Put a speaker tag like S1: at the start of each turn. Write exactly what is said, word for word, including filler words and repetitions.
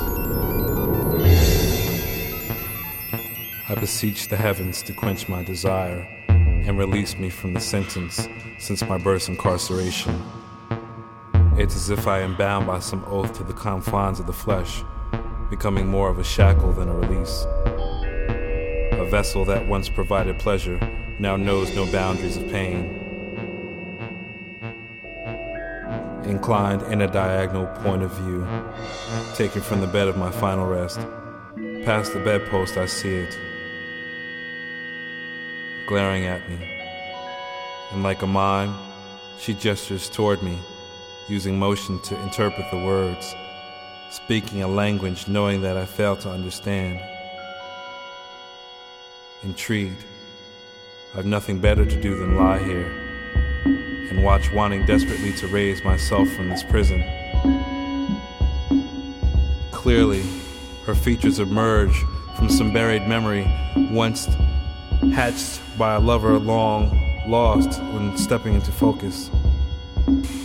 S1: I beseech the heavens to quench my desire and release me from the sentence since my birth's incarceration. It's as if I am bound by some oath to the confines of the flesh, becoming more of a shackle than a release. A vessel that once provided pleasure now knows no boundaries of pain. Inclined in a diagonal point of view, taken from the bed of my final rest. Past the bedpost I see it, glaring at me. And like a mime, she gestures toward me, using motion to interpret the words, speaking a language knowing that I fail to understand. Intrigued, I've nothing better to do than lie here and watch, wanting desperately to raise myself from this prison. Clearly, her features emerge from some buried memory once hatched by a lover long lost when stepping into focus.